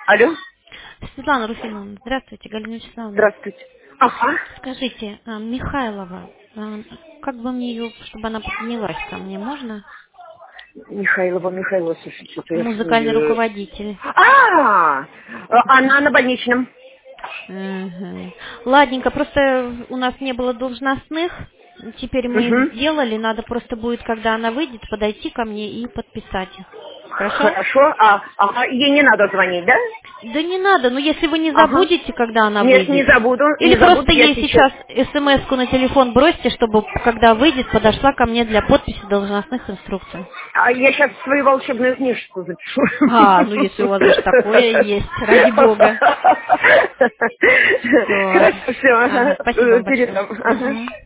Алло, Светлана Руфимовна, здравствуйте, Галина Вячеславовна. здравствуйте. Ага, Скажите, Михайлова, как бы мне ее, чтобы она поднялась ко мне, можно? Михайлова, слушай, что-то я с Музыкальный ней... руководитель. Она на больничном. Мгм. Ладненько, просто у нас не было должностных, теперь мы их Угу. сделали, надо просто будет, когда она выйдет, подойти ко мне и подписать их. Хорошо? Хорошо, ей не надо звонить, да? Да не надо, но если вы не Ага. забудете, когда она Нет, не выйдет. забуду, Или просто я ей сейчас... сейчас смс-ку на телефон бросьте, чтобы, когда выйдет, подошла ко мне для подписи должностных инструкций. Я сейчас свою волшебную книжку запишу. Ну если у вас даже такое есть, ради бога. Все. Хорошо, все, Ага, спасибо вам большое. передам. Ага. Мгм.